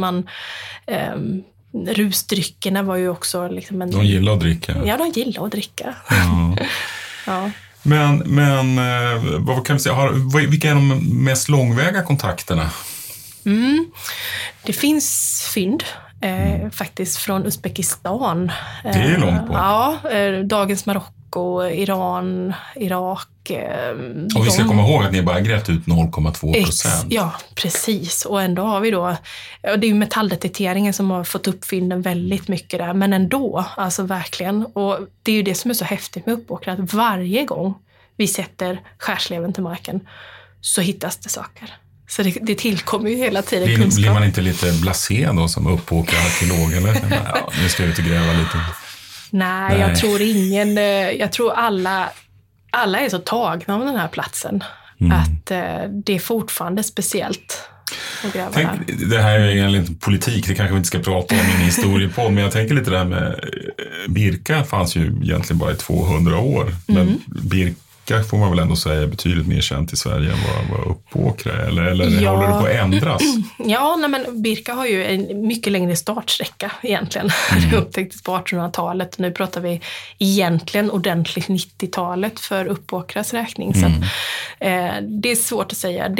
[SPEAKER 4] rusdryckerna var ju också liksom
[SPEAKER 14] de gillar att dricka.
[SPEAKER 4] Ja, de gillar att dricka.
[SPEAKER 14] Ja.
[SPEAKER 4] Ja.
[SPEAKER 14] Men vad kan vi säga, vilka är de mest långväga kontakterna?
[SPEAKER 4] Det finns fynd faktiskt från Uzbekistan.
[SPEAKER 14] Det är långt på.
[SPEAKER 4] Ja, dagens Marocko, Iran, Irak.
[SPEAKER 14] Och vi ska komma ihåg att ni bara grävt ut 0,2%.
[SPEAKER 4] Ja, precis. Och ändå har vi då, det är ju metalldetekteringen som har fått upp fynden väldigt mycket där. Men ändå, alltså verkligen. Och det är ju det som är så häftigt med Uppåkra, att varje gång vi sätter skärsleven till marken så hittas det saker. Så det tillkommer ju hela tiden kunskap.
[SPEAKER 14] Blir man inte lite blasé då som Uppåkra arkeolog, eller? Ja, nu ska jag ut och gräva lite.
[SPEAKER 4] Nej, jag tror ingen. Jag tror alla är så tagna av den här platsen. Att det är fortfarande speciellt att gräva
[SPEAKER 14] där. Det här är egentligen politik, det kanske vi inte ska prata om i en historiepodd, men jag tänker lite där med Birka fanns ju egentligen bara i 200 år. Men Birka får man väl ändå säga är betydligt mer känt i Sverige än vad Uppåkra är, eller håller det på att ändras?
[SPEAKER 4] Ja, men Birka har ju en mycket längre startsträcka egentligen. Det upptäcktes på 1800-talet. Nu pratar vi egentligen ordentligt 90-talet för Uppåkras räkning. Så att, det är svårt att säga.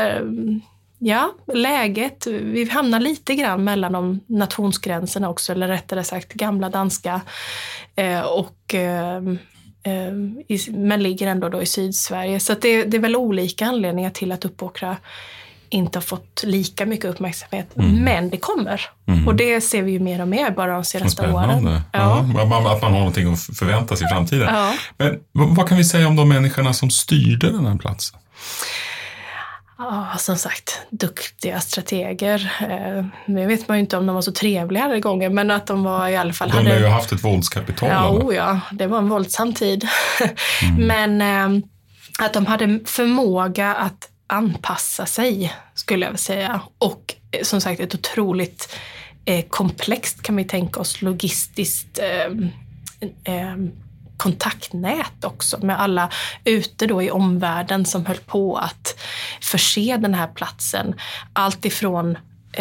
[SPEAKER 4] Läget, vi hamnar lite grann mellan de nationsgränserna också, eller rättare sagt gamla danska men ligger ändå då i Sydsverige. Så att det är väl olika anledningar till att Uppåkra inte har fått lika mycket uppmärksamhet. Men det kommer. Och det ser vi ju mer och mer bara de senaste åren.
[SPEAKER 14] Ja. Att man har någonting att förvänta sig i framtiden.
[SPEAKER 4] Ja.
[SPEAKER 14] Men vad kan vi säga om de människorna som styrde den här platsen?
[SPEAKER 4] Ja, som sagt, duktiga strateger. Nu vet man ju inte om de var så trevliga här gången, men att de var i alla fall...
[SPEAKER 14] De har ju haft ett våldskapital.
[SPEAKER 4] Ja, det var en våldsam tid. Men att de hade förmåga att anpassa sig, skulle jag säga. Och som sagt, ett otroligt komplext, kan vi tänka oss, logistiskt kontaktnät också, med alla ute då i omvärlden som höll på att förse den här platsen. Allt ifrån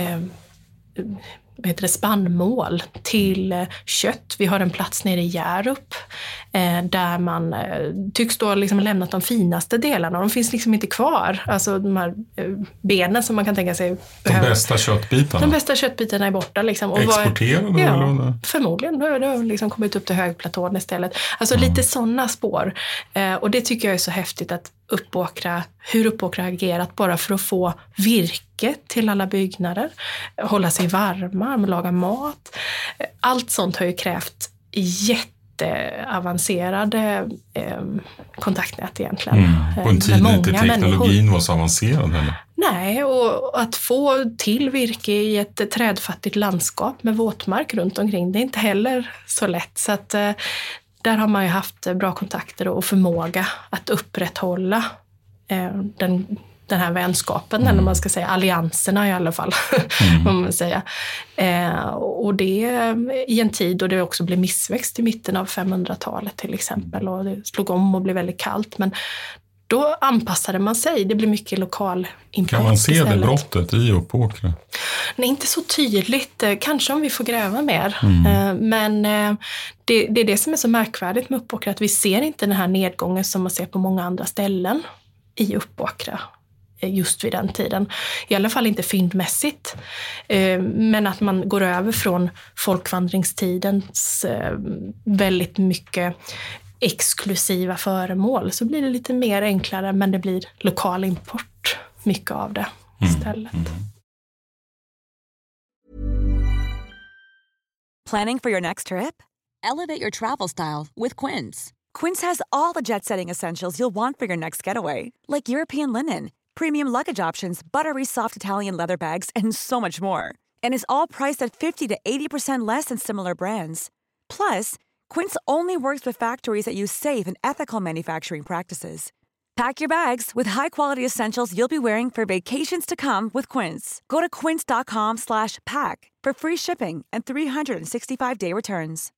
[SPEAKER 4] spannmål till kött. Vi har en plats nere i Hjärup där man tycks då liksom lämnat de finaste delarna. De finns liksom inte kvar. Alltså de här benen som man kan tänka sig
[SPEAKER 14] behöver. De bästa köttbitarna.
[SPEAKER 4] De bästa köttbitarna är borta. Liksom.
[SPEAKER 14] Exporterade?
[SPEAKER 4] Ja, förmodligen. Då har det liksom kommit upp till högplatån istället. Alltså lite sådana spår. Och det tycker jag är så häftigt att hur Uppåkra agerat bara för att få virke till alla byggnader, hålla sig varma, laga mat. Allt sånt har ju krävt jätteavancerade kontaktnät egentligen.
[SPEAKER 14] På en tid när inte teknologin var så avancerad heller.
[SPEAKER 4] Nej, och att få till virke i ett trädfattigt landskap med våtmark runt omkring, det är inte heller så lätt. Så att där har man ju haft bra kontakter och förmåga att upprätthålla den här vänskapen, eller man ska säga allianserna i alla fall, om man säger. Och det i en tid då det också blev missväxt i mitten av 500-talet till exempel, och det slog om och blev väldigt kallt, men då anpassade man sig. Det blev mycket lokal import.
[SPEAKER 14] Kan man se istället det brottet i Uppåkra?
[SPEAKER 4] Nej, inte så tydligt. Kanske om vi får gräva mer. Men det är det som är så märkvärdigt med Uppåkra, att vi ser inte den här nedgången som man ser på många andra ställen i Uppåkra just vid den tiden. I alla fall inte fyndmässigt. Men att man går över från folkvandringstidens väldigt mycket exklusiva föremål, så blir det lite mer enklare, men det blir lokal import mycket av det istället.
[SPEAKER 15] Planning for your next trip? Elevate your travel style with Quince. Quince has all the jet-setting essentials you'll want for your next getaway, like European linen, premium luggage options, buttery soft Italian leather bags, and so much more. And is all priced at 50 to 80% less than similar brands. Plus, Quince only works with factories that use safe and ethical manufacturing practices. Pack your bags with high-quality essentials you'll be wearing for vacations to come with Quince. Go to quince.com/pack for free shipping and 365-day returns.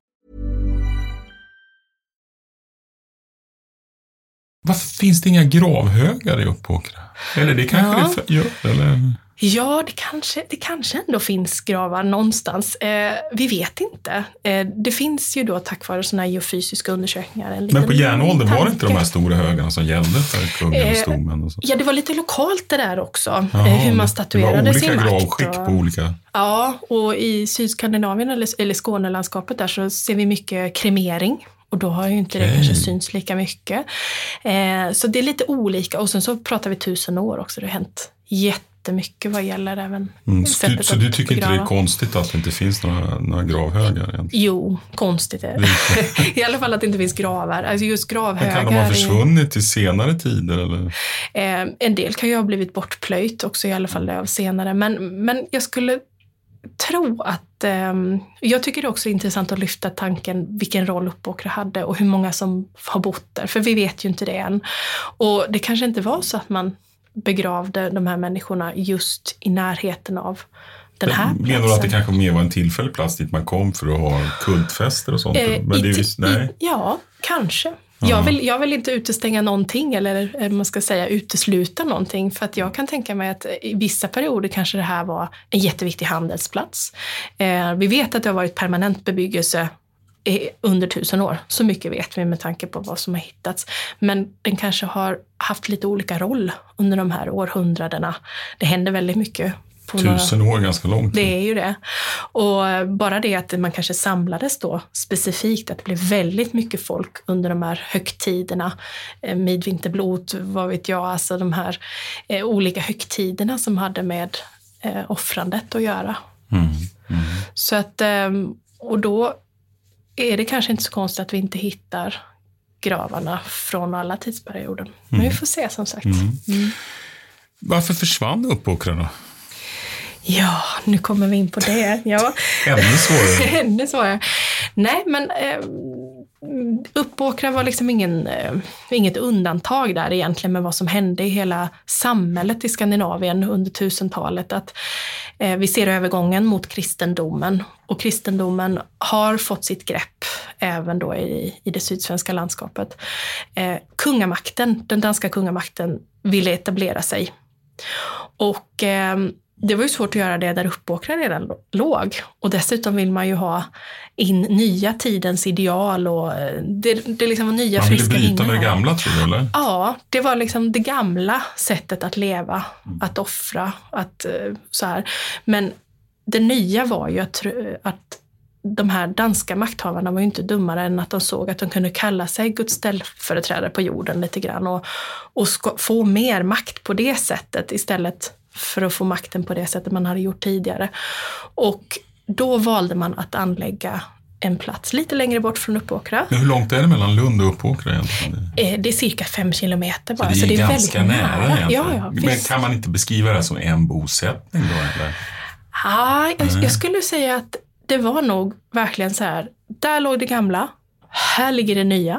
[SPEAKER 14] Varför finns det inga gravhögar i Uppåkra? Eller det kanske det gör, eller?
[SPEAKER 4] Ja, det kanske ändå finns gravar någonstans. Vi vet inte. Det finns ju då tack vare sådana geofysiska undersökningar.
[SPEAKER 14] Men på järnåldern var det inte de här stora högarna som gällde för kungastommen? Och så?
[SPEAKER 4] Ja, det var lite lokalt det där också. Hur man statuerade sin makt.
[SPEAKER 14] Det var olika gravskick på olika...
[SPEAKER 4] Ja, och i Sydskandinavien eller Skånelandskapet där så ser vi mycket kremering. Och då har ju inte det kanske syns lika mycket. Så det är lite olika. Och sen så pratar vi 1000 år också. Det har hänt jättemycket vad gäller även sättet
[SPEAKER 14] så du tycker inte det är konstigt att det inte finns några gravhögar egentligen?
[SPEAKER 4] Jo, konstigt är det. I alla fall att det inte finns gravar. Alltså just gravhögar.
[SPEAKER 14] Men kan de ha försvunnit till senare tider? Eller?
[SPEAKER 4] En del kan ju ha blivit bortplöjt också i alla fall av senare. Men jag skulle tro att jag tycker det är också intressant att lyfta tanken vilken roll Uppåkra hade och hur många som har bott där. För vi vet ju inte det än. Och det kanske inte var så att man begravde de här människorna just i närheten av den här platsen.
[SPEAKER 14] Menar du att det kanske mer var en tillfällig plats dit man kom för att ha kultfester och sånt? Men det är just, nej.
[SPEAKER 4] Ja, kanske. Jag vill inte utestänga någonting eller man ska säga utesluta någonting, för att jag kan tänka mig att i vissa perioder kanske det här var en jätteviktig handelsplats. Vi vet att det har varit permanent bebyggelse under 1000 år. Så mycket vet vi med tanke på vad som har hittats. Men den kanske har haft lite olika roll under de här århundradena. Det händer väldigt mycket.
[SPEAKER 14] 1000 år ganska långt.
[SPEAKER 4] Det är ju det. Och bara det att man kanske samlades då specifikt, att det blev väldigt mycket folk under de här högtiderna. Midvinterblot, vad vet jag, alltså de här olika högtiderna som hade med offrandet att göra. Så att, och då är det kanske inte så konstigt att vi inte hittar gravarna från alla tidsperioder. Men vi får se som sagt.
[SPEAKER 14] Varför försvann Uppåkra då?
[SPEAKER 4] Ja, nu kommer vi in på det. Ja. Ännu svårare. Nej, men Uppåkra var liksom inget undantag där egentligen med vad som hände i hela samhället i Skandinavien under 1000-talet. Att vi ser övergången mot kristendomen, och kristendomen har fått sitt grepp även då i det sydsvenska landskapet. Kungamakten, den danska kungamakten, ville etablera sig. Och det var ju svårt att göra det där Uppåkra redan låg. Och dessutom vill man ju ha in nya tidens ideal och det liksom var nya friska minnen.
[SPEAKER 14] Man ville bryta med det gamla, tror du, eller?
[SPEAKER 4] Ja, det var liksom det gamla sättet att leva, att offra, att så här. Men det nya var ju att de här danska makthavarna var ju inte dummare än att de såg att de kunde kalla sig Guds ställföreträdare på jorden lite grann och få mer makt på det sättet istället för att få makten på det sättet man hade gjort tidigare. Och då valde man att anlägga en plats lite längre bort från Uppåkra.
[SPEAKER 14] Men hur långt är det mellan Lund och Uppåkra egentligen?
[SPEAKER 4] Det är cirka 5 kilometer bara.
[SPEAKER 14] Så det är ganska nära egentligen.
[SPEAKER 4] Ja,
[SPEAKER 14] men kan man inte beskriva det som en bosättning då? Eller?
[SPEAKER 4] Jag skulle säga att det var nog verkligen så här, där låg det gamla, här ligger det nya.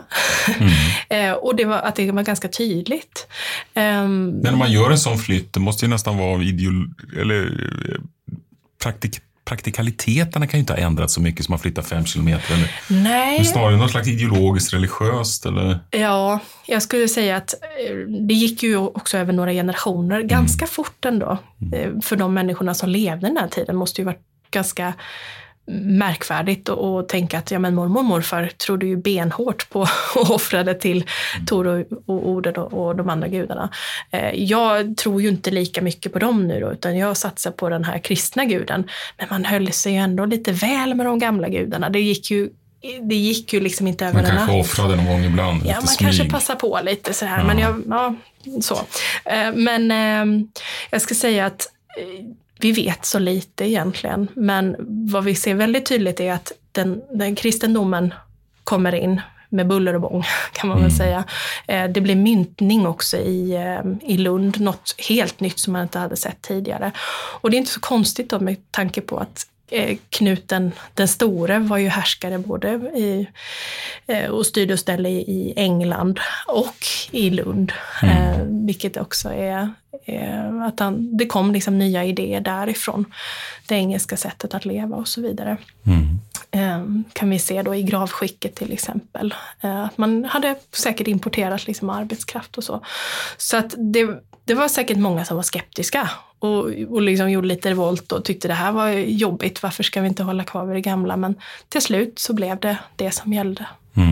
[SPEAKER 4] Och det var ganska tydligt.
[SPEAKER 14] Men när man gör en sån flytt, det måste ju nästan vara praktikaliteterna kan ju inte ha ändrats så mycket som man flyttar 5 kilometer. Eller,
[SPEAKER 4] nej.
[SPEAKER 14] Men snarare något slags ideologiskt, religiöst eller? Ja,
[SPEAKER 4] jag skulle säga att det gick ju också över några generationer ganska fort ändå. För de människorna som levde den här tiden måste ju varit ganska märkvärdigt och tänka att mormor och morfar trodde ju benhårt på och offrade till Tor och Oden och de andra gudarna. Jag tror ju inte lika mycket på dem nu då, utan jag satsar på den här kristna guden. Men man höll sig ju ändå lite väl med de gamla gudarna. Det gick ju liksom inte över en natt.
[SPEAKER 14] Man kanske offrade någon gång ibland.
[SPEAKER 4] Ja, man kanske passar på lite så här. Men så. Men jag ska säga att vi vet så lite egentligen, men vad vi ser väldigt tydligt är att den kristendomen kommer in med buller och bång, kan man väl säga. Det blir myntning också i Lund, något helt nytt som man inte hade sett tidigare. Och det är inte så konstigt då med tanke på att Knuten den store var ju härskare både och styrde och ställde i England och i Lund. Vilket också är att det kom liksom nya idéer därifrån. Det engelska sättet att leva och så vidare. Kan vi se då i gravskicket till exempel. Att man hade säkert importerat liksom arbetskraft och så. Så att det var säkert många som var skeptiska och liksom gjorde lite revolt och tyckte det här var jobbigt. Varför ska vi inte hålla kvar vid det gamla? Men till slut så blev det som gällde.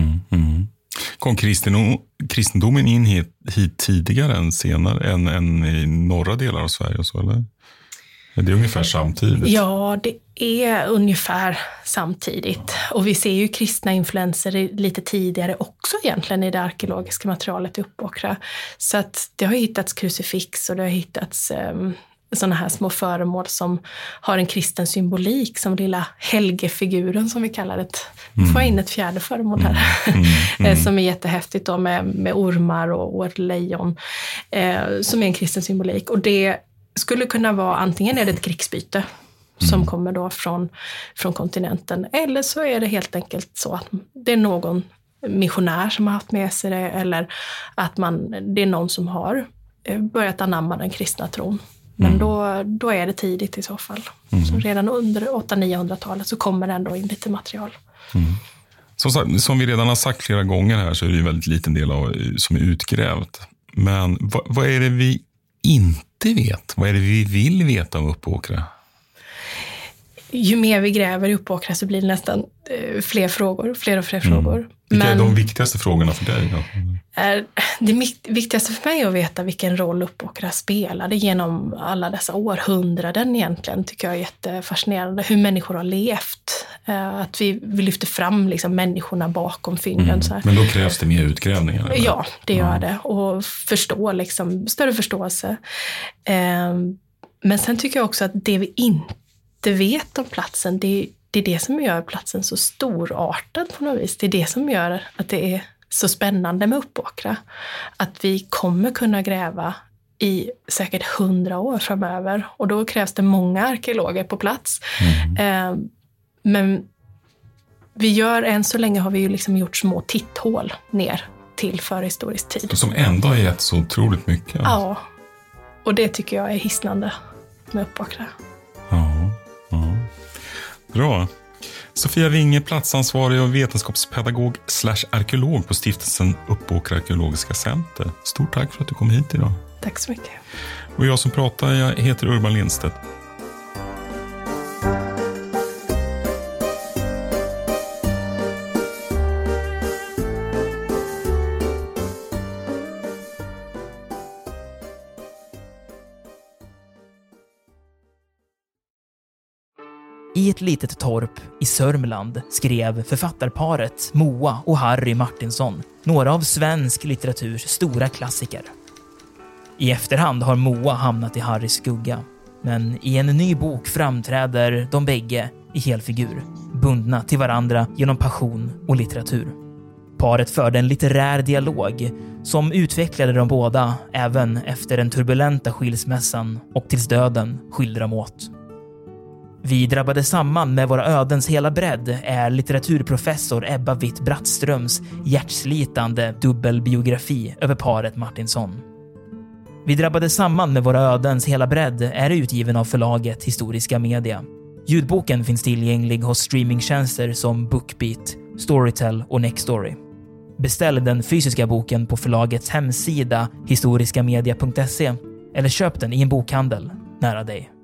[SPEAKER 14] Kom kristendomen in hit tidigare än senare än i norra delar av Sverige och så, eller? Är det ungefär samtidigt?
[SPEAKER 4] Ja, det är ungefär samtidigt. Och vi ser ju kristna influenser lite tidigare också egentligen i det arkeologiska materialet i Uppåkra. Så att det har hittats krucifix och det har hittats sådana här små föremål som har en kristen symbolik, som lilla helgefiguren som vi kallar det. Vi får in ett fjärde föremål här som är jättehäftigt då, med ormar och ett lejon som är en kristen symbolik. Och det skulle kunna vara antingen är det ett krigsbyte som kommer då från kontinenten, eller så är det helt enkelt så att det är någon missionär som har haft med sig det, eller att det är någon som har börjat anamma den kristna tron. Men då är det tidigt i så fall. Så redan under 800-900-talet så kommer det ändå in lite material.
[SPEAKER 14] Som vi redan har sagt flera gånger här, så är det ju väldigt liten del som är utgrävt. Men vad är det vi inte vet? Vad är det vi vill veta om Uppåkra?
[SPEAKER 4] Ju mer vi gräver i Uppåkra så blir det nästan fler och fler frågor.
[SPEAKER 14] Vilka är de viktigaste frågorna för dig då?
[SPEAKER 4] Det viktigaste för mig är att veta vilken roll Uppåkra spelade genom alla dessa århundraden egentligen, tycker jag är jättefascinerande. Hur människor har levt. Att vi lyfter fram liksom människorna bakom fynden. Så här.
[SPEAKER 14] Men då krävs det mer utgrävningar? Eller?
[SPEAKER 4] Ja, det gör det. Och större förståelse. Men sen tycker jag också att det vi inte vet om platsen, det är det som gör platsen så storartad på något vis. Det är det som gör att det är så spännande med Uppåkra. Att vi kommer kunna gräva i säkert 100 år framöver. Och då krävs det många arkeologer på plats. Men än så länge har vi ju liksom gjort små titthål ner till förhistorisk tid.
[SPEAKER 14] Som ändå har gett så otroligt mycket.
[SPEAKER 4] Ja, och det tycker jag är hisnande med Uppåkra.
[SPEAKER 14] Ja. Bra. Sofia Winge, platsansvarig och vetenskapspedagog /arkeolog på stiftelsen Uppåkra arkeologiska center. Stort tack för att du kom hit idag.
[SPEAKER 4] Tack så mycket.
[SPEAKER 14] Och jag som pratar, jag heter Urban Lindstedt.
[SPEAKER 2] I ett litet torp i Sörmland skrev författarparet Moa och Harry Martinsson några av svensk litteraturs stora klassiker. I efterhand har Moa hamnat i Harrys skugga, men i en ny bok framträder de bägge i helfigur, bundna till varandra genom passion och litteratur. Paret förde en litterär dialog som utvecklade de båda även efter den turbulenta skilsmässan och tills döden skilde dem åt. Vi drabbade samman med våra ödens hela bredd är litteraturprofessor Ebba Witt-Brattströms hjärtslitande dubbelbiografi över paret Martinsson. Vi drabbade samman med våra ödens hela bredd är utgiven av förlaget Historiska Media. Ljudboken finns tillgänglig hos streamingtjänster som Bookbeat, Storytel och Nextory. Beställ den fysiska boken på förlagets hemsida historiskamedia.se eller köp den i en bokhandel nära dig.